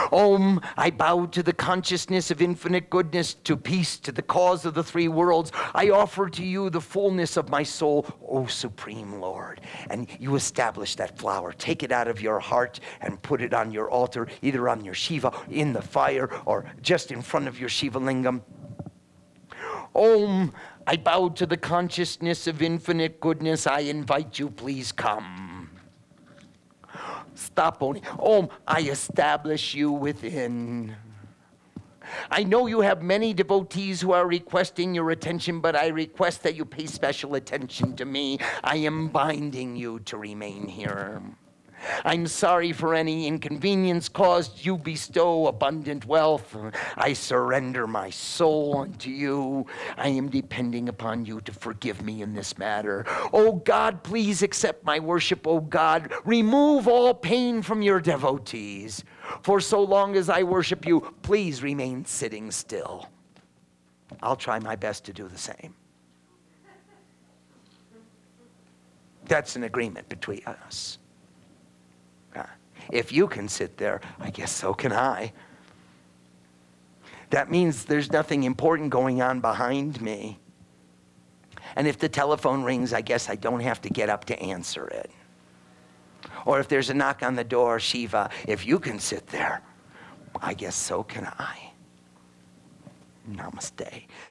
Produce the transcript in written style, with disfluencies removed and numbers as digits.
Om, I bow to the consciousness of infinite goodness, to peace, to the cause of the three worlds. I offer to you the fullness of my soul, O Supreme Lord. And you establish that flower. Take it out of your heart and put it on your altar, either on your Shiva, in the fire, or just in front of your Shiva Lingam. Om, I bow to the consciousness of infinite goodness. I invite you, please come. Stop only. Om, I establish you within. I know you have many devotees who are requesting your attention, but I request that you pay special attention to me. I am binding you to remain here. I'm sorry for any inconvenience caused. You bestow abundant wealth. I surrender my soul unto you. I am depending upon you to forgive me in this matter. Oh God, please accept my worship. Oh God, remove all pain from your devotees. For so long as I worship you, please remain sitting still. I'll try my best to do the same. That's an agreement between us. If you can sit there, I guess so can I. That means there's nothing important going on behind me. And if the telephone rings, I guess I don't have to get up to answer it. Or if there's a knock on the door, Shiva, if you can sit there, I guess so can I. Namaste.